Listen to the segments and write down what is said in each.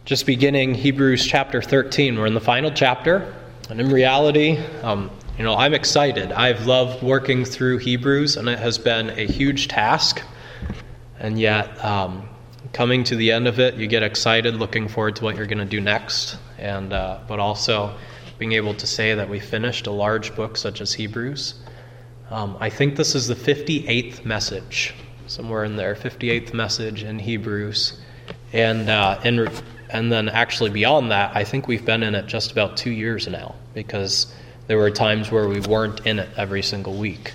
just beginning Hebrews chapter 13. We're in the final chapter, and in reality, I'm excited. I've loved working through Hebrews, and it has been a huge task. And yet, coming to the end of it, you get excited, looking forward to what you're going to do next, and but also being able to say that we finished a large book such as Hebrews. I think this is the 58th message, somewhere in there, 58th message in Hebrews. And then actually beyond that, I think we've been in it just about 2 years now, because there were times where we weren't in it every single week.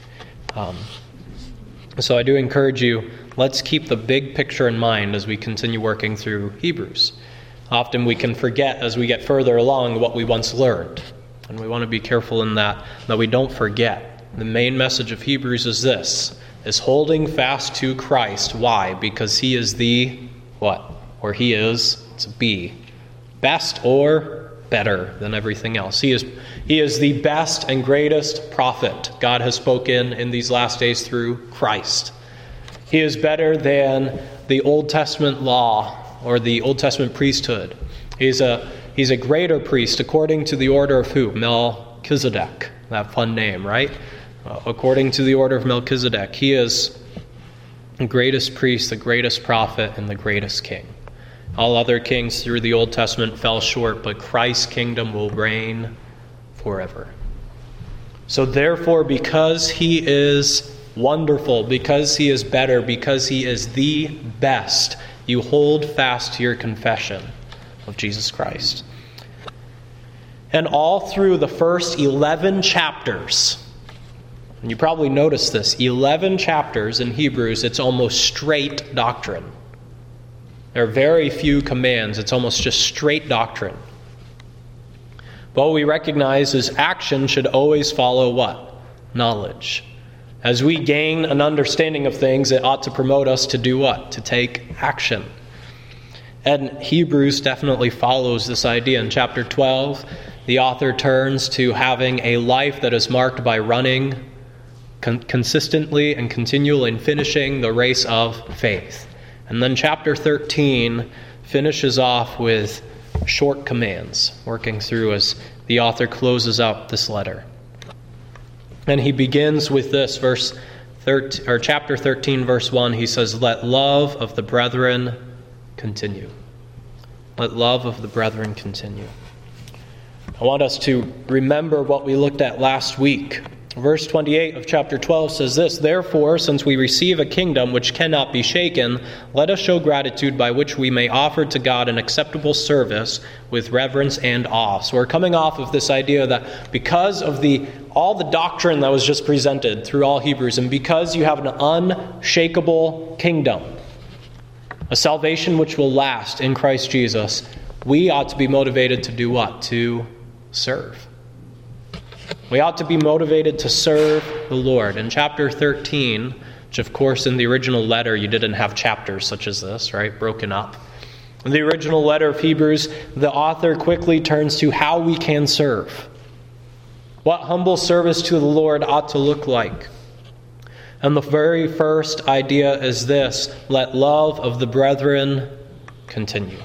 So I do encourage you, let's keep the big picture in mind as we continue working through Hebrews. Often we can forget as we get further along what we once learned. And we want to be careful in that we don't forget. The main message of Hebrews is this, is holding fast to Christ. Why? Because he is the what? Or he is, it's a B, best or better than everything else. He is the best and greatest prophet God has spoken in these last days through Christ. He is better than the Old Testament law or the Old Testament priesthood. He's a greater priest according to the order of who? Melchizedek. That fun name, right? According to the order of Melchizedek. He is the greatest priest, the greatest prophet, and the greatest king. All other kings through the Old Testament fell short, but Christ's kingdom will reign forever. So therefore, because he is wonderful, because he is better, because he is the best, you hold fast to your confession of Jesus Christ. And all through the first 11 chapters, and you probably noticed this, 11 chapters in Hebrews, it's almost straight doctrine. There are very few commands. It's almost just straight doctrine. But what we recognize is action should always follow what? Knowledge. As we gain an understanding of things, it ought to promote us to do what? To take action. And Hebrews definitely follows this idea. In chapter 12, the author turns to having a life that is marked by running consistently and continually and finishing the race of faith. And then chapter 13 finishes off with short commands, working through as the author closes out this letter. And he begins with this, chapter 13, verse 1. He says, "Let love of the brethren continue." Let love of the brethren continue. I want us to remember what we looked at last week. Verse 28 of chapter 12 says this, "Therefore, since we receive a kingdom which cannot be shaken, let us show gratitude by which we may offer to God an acceptable service with reverence and awe." So we're coming off of this idea that because of all the doctrine that was just presented through all Hebrews, and because you have an unshakable kingdom, a salvation which will last in Christ Jesus, we ought to be motivated to do what? To serve. We ought to be motivated to serve the Lord. In chapter 13, which of course in the original letter you didn't have chapters such as this, right? Broken up. In the original letter of Hebrews, the author quickly turns to how we can serve. What humble service to the Lord ought to look like. And the very first idea is this: let love of the brethren continue.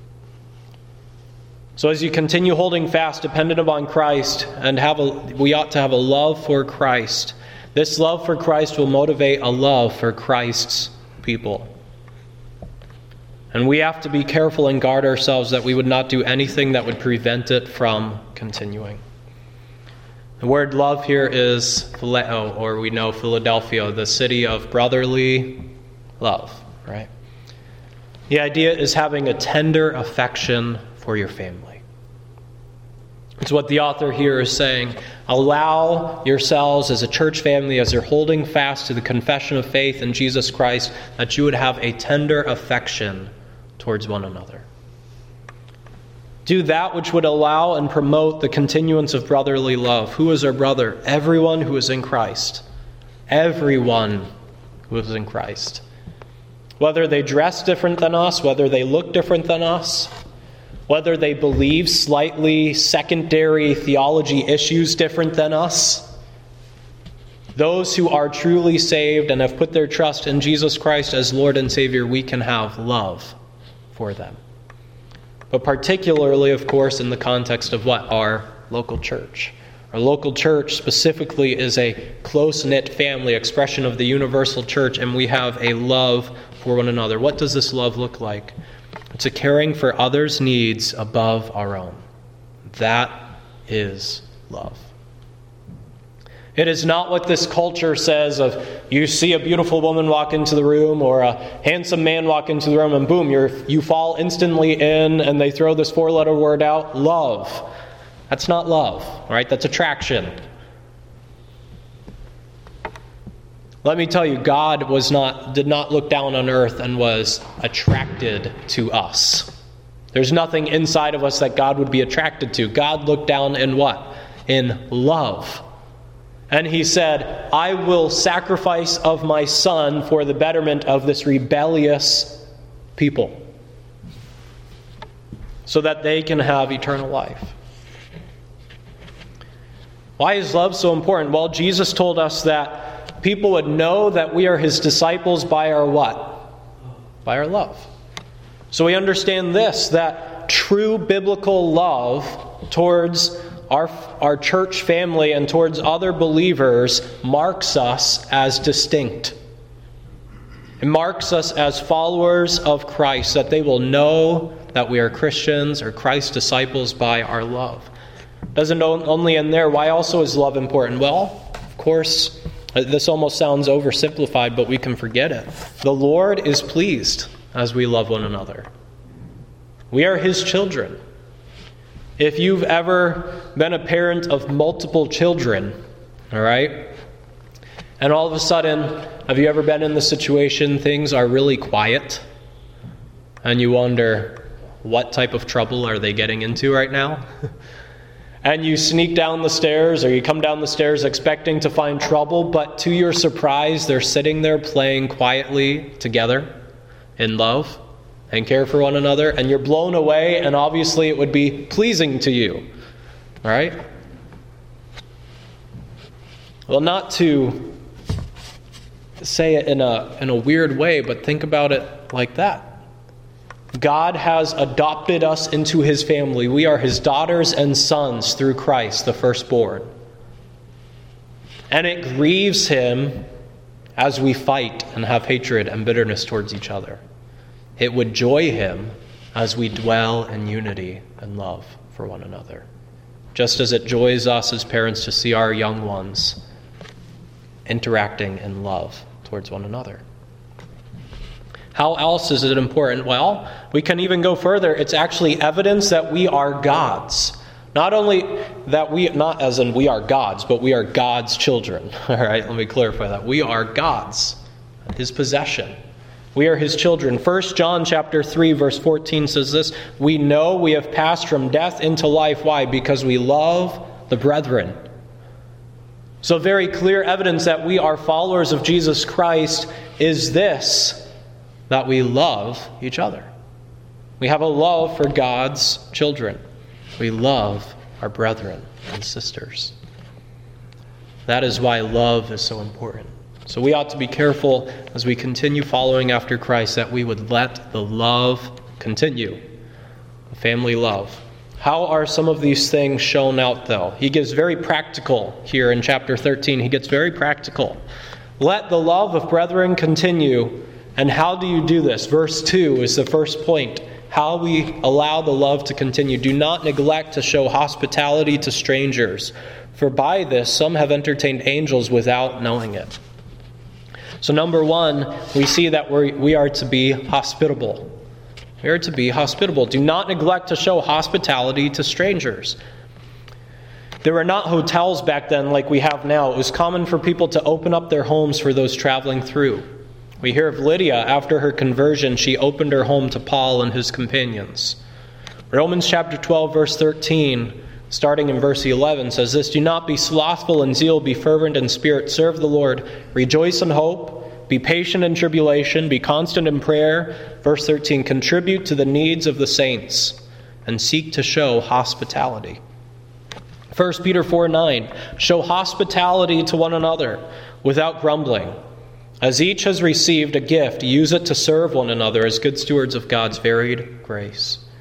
So as you continue holding fast, dependent upon Christ, and we ought to have a love for Christ. This love for Christ will motivate a love for Christ's people. And we have to be careful and guard ourselves that we would not do anything that would prevent it from continuing. The word love here is phileo, or we know Philadelphia, the city of brotherly love, right? The idea is having a tender affection for your family. It's what the author here is saying. Allow yourselves as a church family, as you're holding fast to the confession of faith in Jesus Christ, that you would have a tender affection towards one another. Do that which would allow and promote the continuance of brotherly love. Who is our brother? Everyone who is in Christ. Everyone who is in Christ. Whether they dress different than us, whether they look different than us, whether they believe slightly secondary theology issues different than us, those who are truly saved and have put their trust in Jesus Christ as Lord and Savior, we can have love for them. but particularly, of course, in the context of what? Our local church. Our local church specifically is a close-knit family expression of the universal church, and we have a love for one another. What does this love look like? It's a caring for others' needs above our own. That is love. It is not what this culture says of you see a beautiful woman walk into the room or a handsome man walk into the room and boom, you fall instantly in, and they throw this 4-letter word out, love. That's not love, right? That's attraction. Let me tell you, God did not look down on earth and was attracted to us. There's nothing inside of us that God would be attracted to. God looked down in what? In love. And he said, I will sacrifice of my son for the betterment of this rebellious people, so that they can have eternal life. Why is love so important? Well, Jesus told us that people would know that we are his disciples by our what? By our love. So we understand this, that true biblical love towards our church family and towards other believers marks us as distinct. It marks us as followers of Christ, that they will know that we are Christians or Christ's disciples by our love. Doesn't only end there. Why also is love important? Well, of course, this almost sounds oversimplified, but we can forget it. The Lord is pleased as we love one another. We are his children. If you've ever been a parent of multiple children, all right, and all of a sudden, have you ever been in the situation things are really quiet, and you wonder, what type of trouble are they getting into right now? And you sneak down the stairs, or you come down the stairs expecting to find trouble, but to your surprise, they're sitting there playing quietly together in love and care for one another, and you're blown away, and obviously it would be pleasing to you. All right? Well, not to say it in a weird way, but think about it like that. God has adopted us into his family. We are his daughters and sons through Christ, the firstborn. And it grieves him as we fight and have hatred and bitterness towards each other. It would joy him as we dwell in unity and love for one another. Just as it joys us as parents to see our young ones interacting in love towards one another. How else is it important? Well, we can even go further. It's actually evidence that we are God's. Not only that not as in we are God's, but we are God's children. All right, let me clarify that. We are God's, his possession. We are his children. 1 John chapter 3, verse 14 says this, we know we have passed from death into life. Why? Because we love the brethren. So very clear evidence that we are followers of Jesus Christ is this, that we love each other. We have a love for God's children. We love our brethren and sisters. That is why love is so important. So we ought to be careful as we continue following after Christ that we would let the love continue. The family love. How are some of these things shown out, though? He gives very practical here in chapter 13. He gets very practical. Let the love of brethren continue. And how do you do this? Verse 2 is the first point. How we allow the love to continue. Do not neglect to show hospitality to strangers, for by this some have entertained angels without knowing it. So number one, we see that we are to be hospitable. We are to be hospitable. Do not neglect to show hospitality to strangers. There were not hotels back then like we have now. It was common for people to open up their homes for those traveling through. We hear of Lydia, after her conversion, she opened her home to Paul and his companions. Romans chapter 12, verse 13, starting in verse 11, says this, do not be slothful in zeal, be fervent in spirit, serve the Lord, rejoice in hope, be patient in tribulation, be constant in prayer. Verse 13, contribute to the needs of the saints, and seek to show hospitality. 1 Peter 4:9, show hospitality to one another without grumbling. As each has received a gift, use it to serve one another as good stewards of God's varied grace.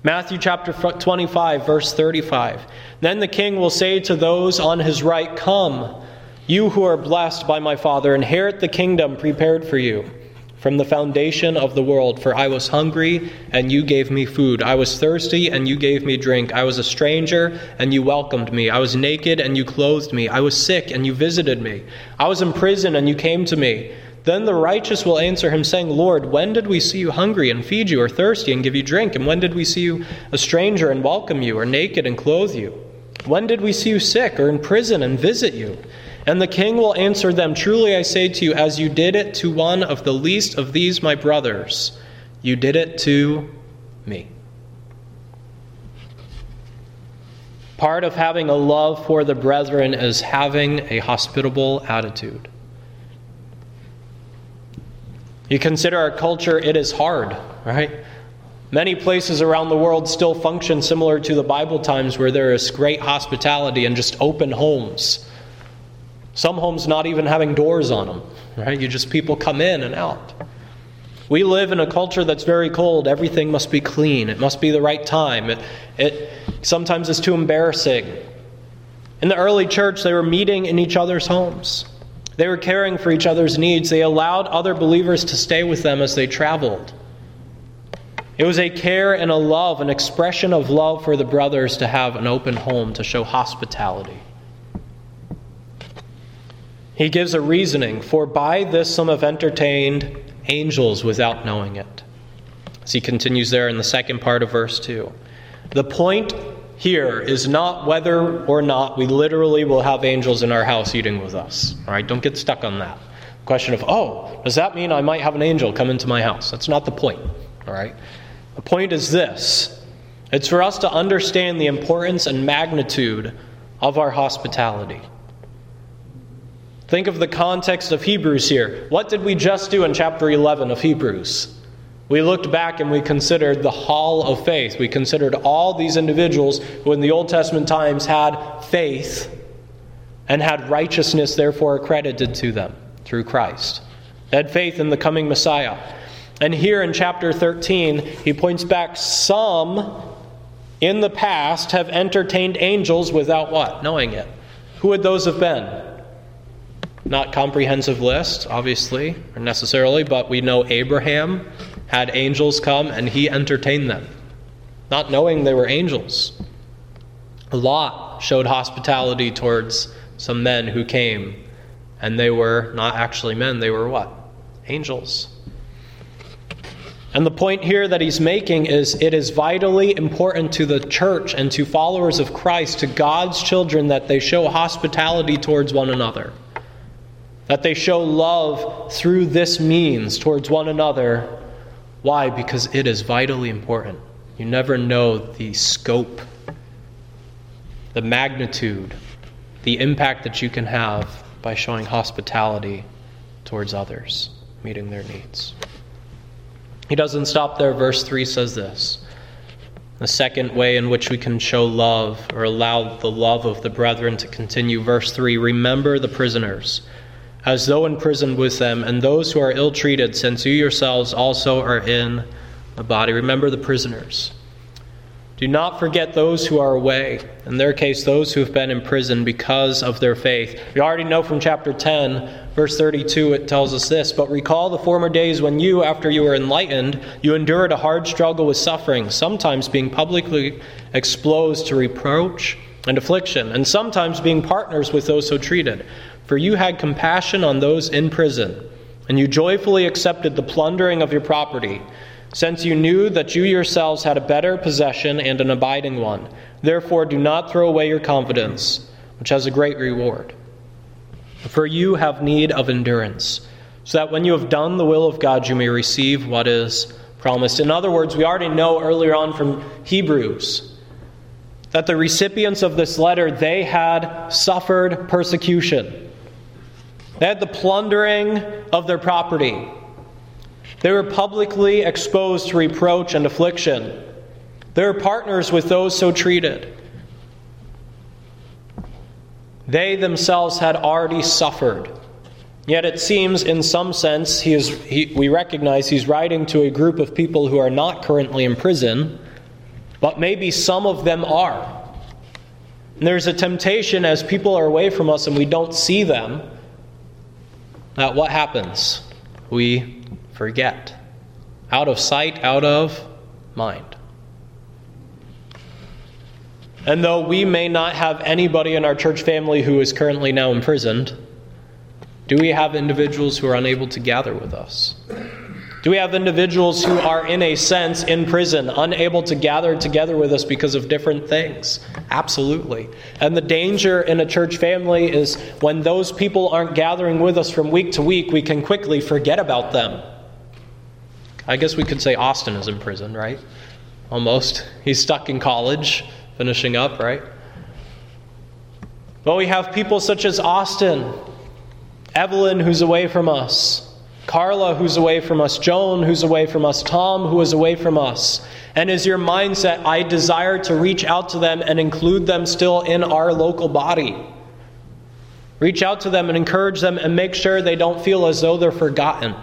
Matthew chapter 25, verse 35. Then the king will say to those on his right, "Come, you who are blessed by my Father, inherit the kingdom prepared for you from the foundation of the world. For I was hungry, and you gave me food. I was thirsty, and you gave me drink. I was a stranger, and you welcomed me. I was naked, and you clothed me. I was sick, and you visited me. I was in prison, and you came to me." Then the righteous will answer him, saying, "Lord, when did we see you hungry and feed you, or thirsty and give you drink? And when did we see you a stranger and welcome you, or naked and clothe you? When did we see you sick or in prison and visit you?" And the king will answer them, "Truly I say to you, as you did it to one of the least of these my brothers, you did it to me." Part of having a love for the brethren is having a hospitable attitude. You consider our culture, it is hard, right? Many places around the world still function similar to the Bible times, where there is great hospitality and just open homes. Some homes not even having doors on them, right? People come in and out. We live in a culture that's very cold. Everything must be clean. It must be the right time. It sometimes is too embarrassing. In the early church, they were meeting in each other's homes. They were caring for each other's needs. They allowed other believers to stay with them as they traveled. It was a care and a love, an expression of love for the brothers to have an open home, to show hospitality. He gives a reasoning, "For by this some have entertained angels without knowing it." As he continues there in the second part of verse 2. The point here is not whether or not we literally will have angels in our house eating with us. All right, don't get stuck on that question of, does that mean I might have an angel come into my house? That's not the point. All right, the point is this. It's for us to understand the importance and magnitude of our hospitality. Think of the context of Hebrews here. What did we just do in chapter 11 of Hebrews? We looked back and we considered the hall of faith. We considered all these individuals who in the Old Testament times had faith and had righteousness therefore accredited to them through Christ. They had faith in the coming Messiah. And here in chapter 13, he points back, some in the past have entertained angels without what? Knowing it. Who would those have been? Not comprehensive list, obviously, or necessarily, but we know Abraham had angels come and he entertained them, not knowing they were angels. Lot showed hospitality towards some men who came, and they were not actually men, they were what? Angels. And the point here that he's making is it is vitally important to the church and to followers of Christ, to God's children, that they show hospitality towards one another. That they show love through this means towards one another. Why? Because it is vitally important. You never know the scope, the magnitude, the impact that you can have by showing hospitality towards others, meeting their needs. He doesn't stop there. Verse 3 says this. The second way in which we can show love, or allow the love of the brethren to continue. Verse 3, remember the prisoners, as though in prison with them, and those who are ill-treated, since you yourselves also are in the body. Remember the prisoners. Do not forget those who are away, in their case those who have been in prison because of their faith. We already know from chapter 10, verse 32, it tells us this, but recall the former days when you, after you were enlightened, you endured a hard struggle with suffering, sometimes being publicly exposed to reproach and affliction, and sometimes being partners with those so treated. For you had compassion on those in prison, and you joyfully accepted the plundering of your property, since you knew that you yourselves had a better possession and an abiding one. Therefore do not throw away your confidence, which has a great reward. For you have need of endurance, so that when you have done the will of God, you may receive what is promised. In other words, we already know earlier on from Hebrews that the recipients of this letter, they had suffered persecution. They had the plundering of their property. They were publicly exposed to reproach and affliction. They were partners with those so treated. They themselves had already suffered. Yet it seems, in some sense, we recognize he's writing to a group of people who are not currently in prison, But maybe some of them are. And there's a temptation as people are away from us and we don't see them, that what happens? We forget. Out of sight, out of mind. And though we may not have anybody in our church family who is currently now imprisoned, do we have individuals who are unable to gather with us? Do we have individuals who are, in a sense, in prison, unable to gather together with us because of different things? Absolutely. And the danger in a church family is when those people aren't gathering with us from week to week, we can quickly forget about them. I guess we could say Austin is in prison, right? Almost. He's stuck in college, finishing up, right? But we have people such as Austin, Evelyn, who's away from us, Carla, who's away from us, Joan, who's away from us, Tom, who is away from us. And is your mindset, I desire to reach out to them and include them still in our local body? Reach out to them and encourage them and make sure they don't feel as though they're forgotten.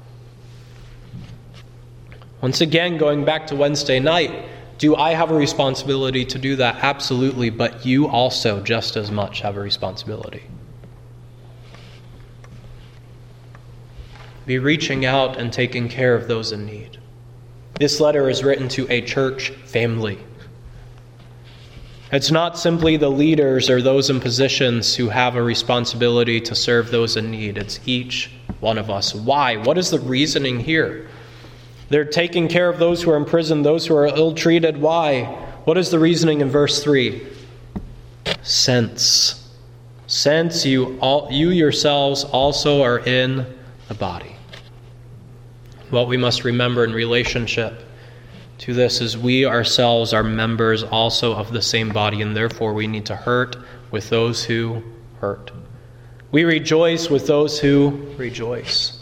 Once again, going back to Wednesday night, do I have a responsibility to do that? Absolutely, but you also just as much have a responsibility. Be reaching out and taking care of those in need. This letter is written to a church family. It's not simply the leaders or those in positions who have a responsibility to serve those in need. It's each one of us. Why? What is the reasoning here? They're taking care of those who are in prison, those who are ill-treated. Why? What is the reasoning in verse 3? Since you yourselves also are in the body. What we must remember in relationship to this is we ourselves are members also of the same body, and therefore we need to hurt with those who hurt. We rejoice with those who rejoice.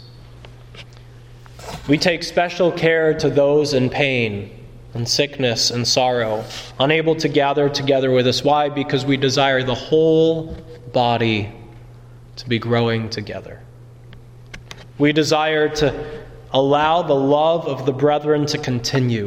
We take special care to those in pain and sickness and sorrow, unable to gather together with us. Why? Because we desire the whole body to be growing together. We desire to allow the love of the brethren to continue,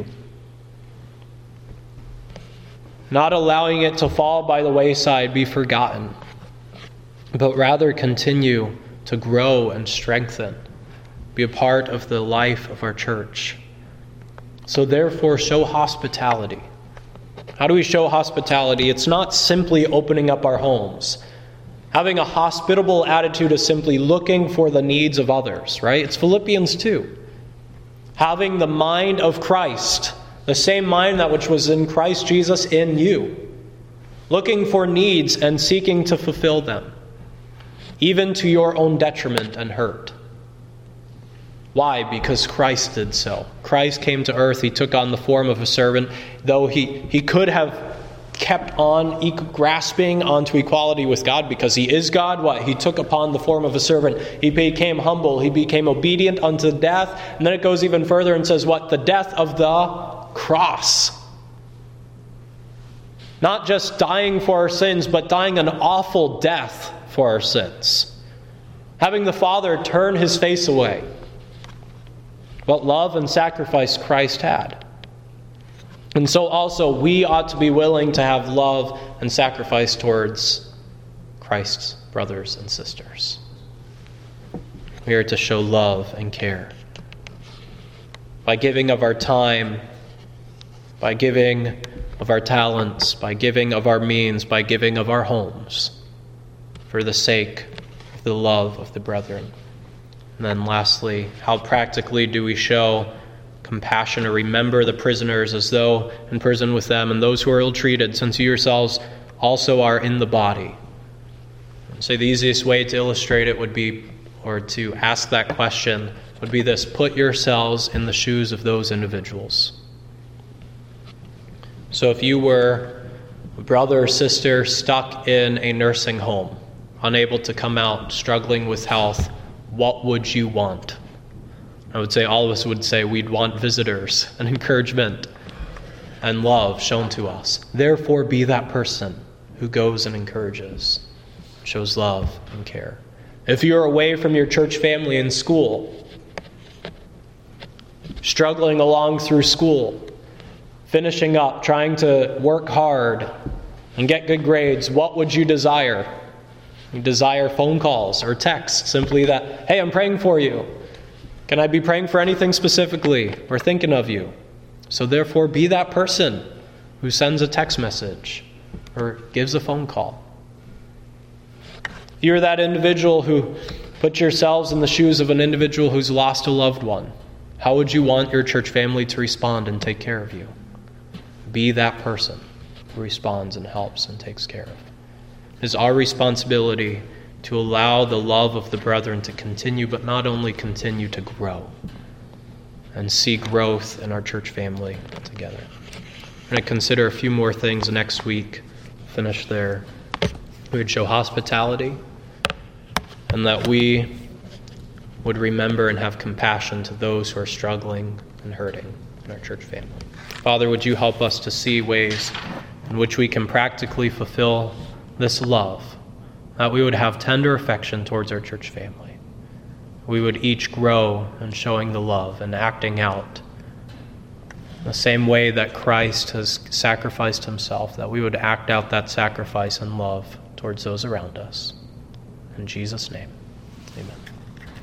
not allowing it to fall by the wayside, be forgotten, but rather continue to grow and strengthen, be a part of the life of our church. So therefore, show hospitality. How do we show hospitality? It's not simply opening up our homes. Having a hospitable attitude is simply looking for the needs of others, right? It's Philippians 2. Having the mind of Christ, the same mind that which was in Christ Jesus in you. Looking for needs and seeking to fulfill them, even to your own detriment and hurt. Why? Because Christ did so. Christ came to earth. He took on the form of a servant. Though he could have kept on grasping onto equality with God because he is God. What? He took upon the form of a servant. He became humble. He became obedient unto death. And then it goes even further and says what? The death of the cross. Not just dying for our sins, but dying an awful death for our sins. Having the Father turn his face away. What love and sacrifice Christ had. And so also we ought to be willing to have love and sacrifice towards Christ's brothers and sisters. We are to show love and care. By giving of our time, by giving of our talents, by giving of our means, by giving of our homes, for the sake of the love of the brethren. And then lastly, how practically do we show compassion or remember the prisoners as though in prison with them and those who are ill-treated, since you yourselves also are in the body? So the easiest way to illustrate it would be, or to ask that question, would be this: put yourselves in the shoes of those individuals. So if you were a brother or sister stuck in a nursing home, unable to come out, struggling with health, what would you want? I would say all of us would say we'd want visitors and encouragement and love shown to us. Therefore, be that person who goes and encourages, shows love and care. If you're away from your church family in school, struggling along through school, finishing up, trying to work hard and get good grades, what would you desire? You desire phone calls or texts, simply that, hey, I'm praying for you. Can I be praying for anything specifically? We're thinking of you. So therefore, be that person who sends a text message or gives a phone call. If you're that individual who put yourselves in the shoes of an individual who's lost a loved one, how would you want your church family to respond and take care of you? Be that person who responds and helps and takes care of. It is our responsibility to allow the love of the brethren to continue, but not only continue, to grow and see growth in our church family together. We're going to consider a few more things next week. Finish there. We would show hospitality, and that we would remember and have compassion to those who are struggling and hurting in our church family. Father, would you help us to see ways in which we can practically fulfill this love, that we would have tender affection towards our church family. We would each grow in showing the love and acting out the same way that Christ has sacrificed himself, that we would act out that sacrifice and love towards those around us. In Jesus' name, amen.